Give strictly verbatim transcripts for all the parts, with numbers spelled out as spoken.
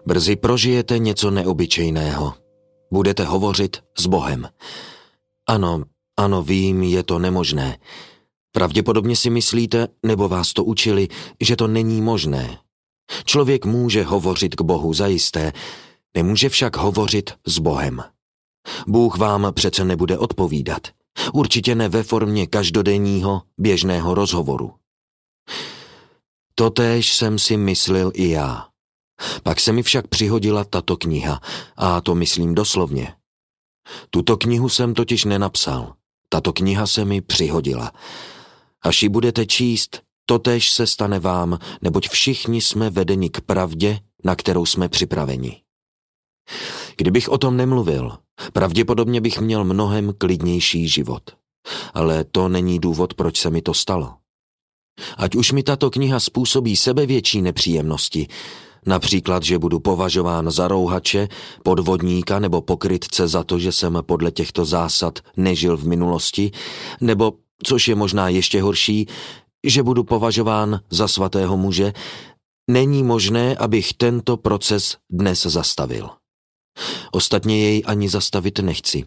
Brzy prožijete něco neobyčejného. Budete hovořit s Bohem. Ano, ano, vím, je to nemožné. Pravděpodobně si myslíte, nebo vás to učili, že to není možné. Člověk může hovořit k Bohu zajisté, nemůže však hovořit s Bohem. Bůh vám přece nebude odpovídat. Určitě ne ve formě každodenního, běžného rozhovoru. Totéž jsem si myslel i já. Pak se mi však přihodila tato kniha, a to myslím doslovně. Tuto knihu jsem totiž nenapsal. Tato kniha se mi přihodila. Až ji budete číst, totéž se stane vám, neboť všichni jsme vedeni k pravdě, na kterou jsme připraveni. Kdybych o tom nemluvil, pravděpodobně bych měl mnohem klidnější život. Ale to není důvod, proč se mi to stalo. Ať už mi tato kniha způsobí sebevětší nepříjemnosti, například, že budu považován za rouhače, podvodníka nebo pokrytce za to, že jsem podle těchto zásad nežil v minulosti, nebo, což je možná ještě horší, že budu považován za svatého muže, není možné, abych tento proces dnes zastavil. Ostatně jej ani zastavit nechci.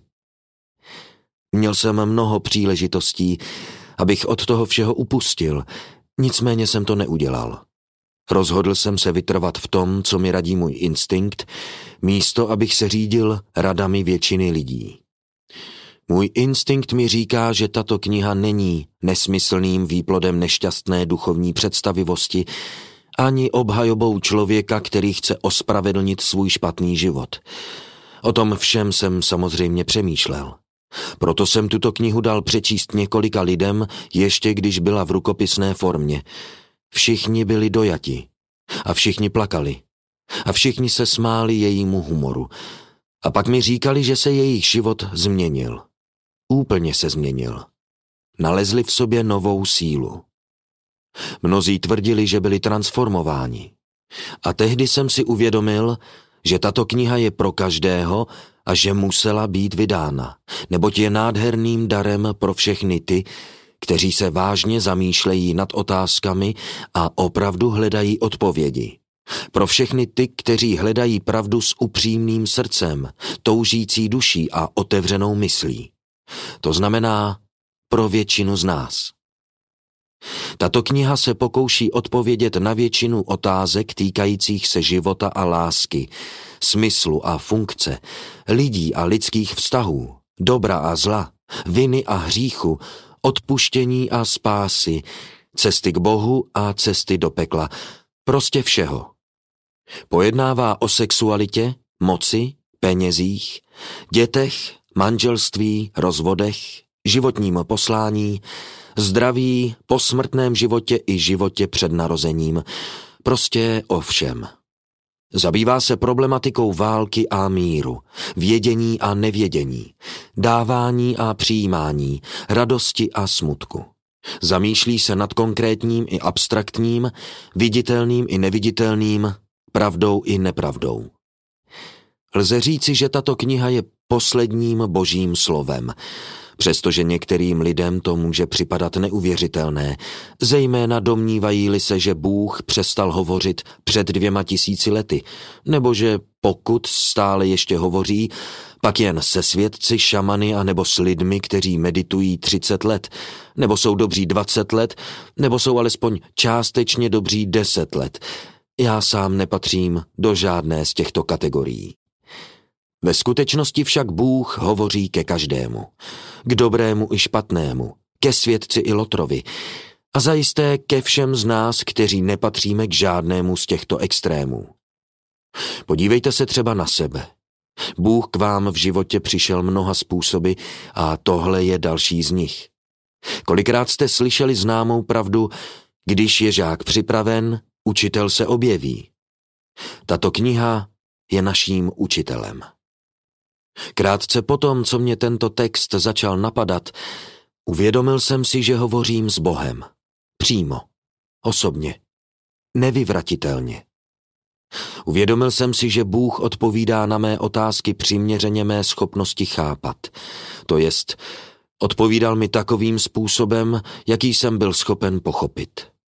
Měl jsem mnoho příležitostí, abych od toho všeho upustil, nicméně jsem to neudělal. Rozhodl jsem se vytrvat v tom, co mi radí můj instinkt, místo abych se řídil radami většiny lidí. Můj instinkt mi říká, že tato kniha není nesmyslným výplodem nešťastné duchovní představivosti, ani obhajobou člověka, který chce ospravedlnit svůj špatný život. O tom všem jsem samozřejmě přemýšlel. Proto jsem tuto knihu dal přečíst několika lidem, ještě když byla v rukopisné formě. Všichni byli dojati. A všichni plakali. A všichni se smáli jejímu humoru. A pak mi říkali, že se jejich život změnil. Úplně se změnil. Nalezli v sobě novou sílu. Mnozí tvrdili, že byli transformováni. A tehdy jsem si uvědomil, že tato kniha je pro každého a že musela být vydána, neboť je nádherným darem pro všechny ty, kteří se vážně zamýšlejí nad otázkami a opravdu hledají odpovědi. Pro všechny ty, kteří hledají pravdu s upřímným srdcem, toužící duší a otevřenou myslí. To znamená pro většinu z nás. Tato kniha se pokouší odpovědět na většinu otázek týkajících se života a lásky, smyslu a funkce, lidí a lidských vztahů, dobra a zla, viny a hříchu, odpuštění a spásy, cesty k Bohu a cesty do pekla, prostě všeho. Pojednává o sexualitě, moci, penězích, dětech, manželství, rozvodech, životním poslání, zdraví, posmrtném životě i životě před narozením, prostě o všem. Zabývá se problematikou války a míru, vědění a nevědění, dávání a přijímání, radosti a smutku. Zamýšlí se nad konkrétním i abstraktním, viditelným i neviditelným, pravdou i nepravdou. Lze říci, že tato kniha je posledním božím slovem, přestože některým lidem to může připadat neuvěřitelné, zejména domnívají-li se, že Bůh přestal hovořit před dvěma tisíci lety, nebo že pokud stále ještě hovoří, pak jen se svědci, šamany a nebo s lidmi, kteří meditují třicet let, nebo jsou dobří dvacet let, nebo jsou alespoň částečně dobří deset let. Já sám nepatřím do žádné z těchto kategorií. Ve skutečnosti však Bůh hovoří ke každému, k dobrému i špatnému, ke svědci i lotrovi a zajisté ke všem z nás, kteří nepatříme k žádnému z těchto extrémů. Podívejte se třeba na sebe. Bůh k vám v životě přišel mnoha způsoby a tohle je další z nich. Kolikrát jste slyšeli známou pravdu, když je žák připraven, učitel se objeví. Tato kniha je naším učitelem. Krátce potom, co mě tento text začal napadat, uvědomil jsem si, že hovořím s Bohem. Přímo, osobně, nevyvratitelně. Uvědomil jsem si, že Bůh odpovídá na mé otázky přiměřeně mé schopnosti chápat. To jest, odpovídal mi takovým způsobem, jaký jsem byl schopen pochopit.